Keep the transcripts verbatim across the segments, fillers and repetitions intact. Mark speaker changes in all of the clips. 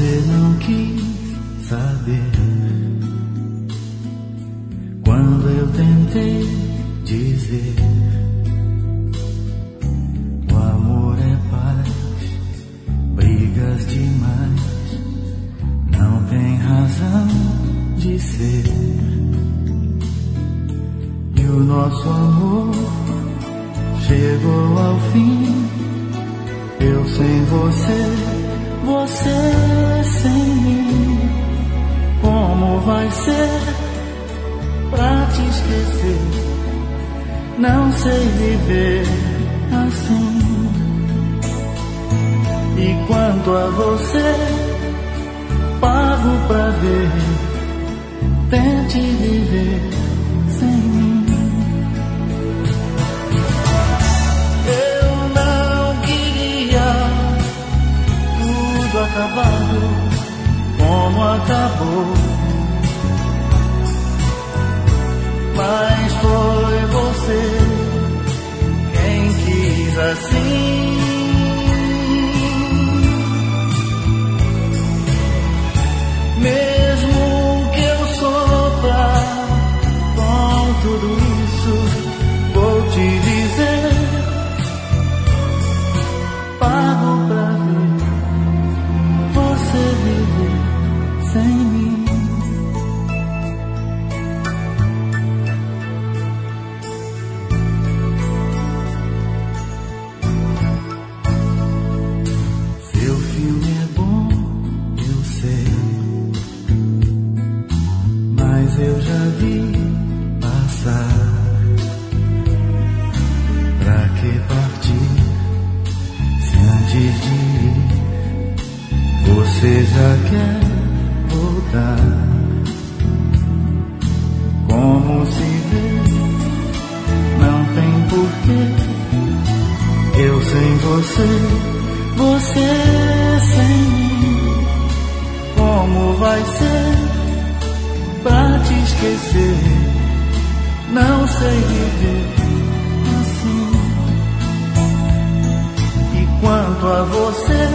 Speaker 1: Você não quis saber quando eu tentei dizer: o amor é paz, brigas demais, não tem razão de ser. E o nosso amor chegou ao fim, eu sem você, você sem mim. Como vai ser pra te esquecer? Não sei viver assim. E quanto a você, pago pra ver. Tente viver sem mim. Eu não queria tudo acabado como acabou, mas foi você quem quis assim. Mesmo que eu sofra com tudo isso, vou te dizer: pago pra ver você viver sem mim. Seu filme é bom, eu sei, mas eu já vi passar. Pra que partir se antes de ir você já quer voltar? Como se vê, não tem porquê. Eu sem você, você sem mim. Como vai ser pra te esquecer? Não sei viver assim. E quanto a você,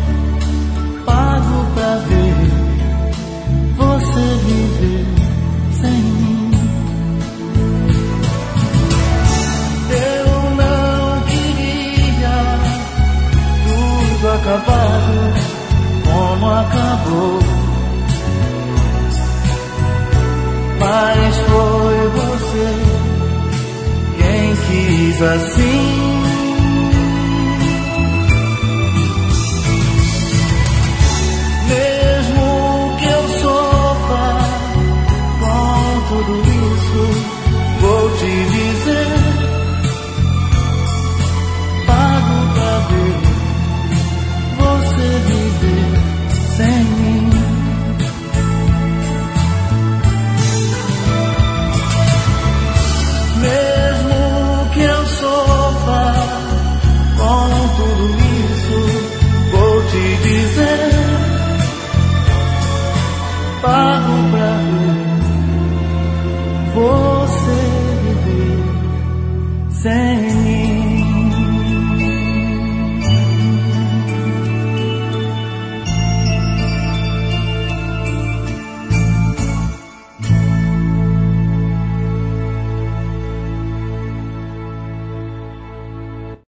Speaker 1: pago pra ver você viver sem mim. Eu não queria tudo acabado como acabou, mas foi você quem quis assim. Mesmo que eu sofra com tudo isso, vou te dizer: pago pra ver você viver sem mim. Mesmo que eu sofra com tudo isso, vou te dizer: pago pra ver você viver sem mim.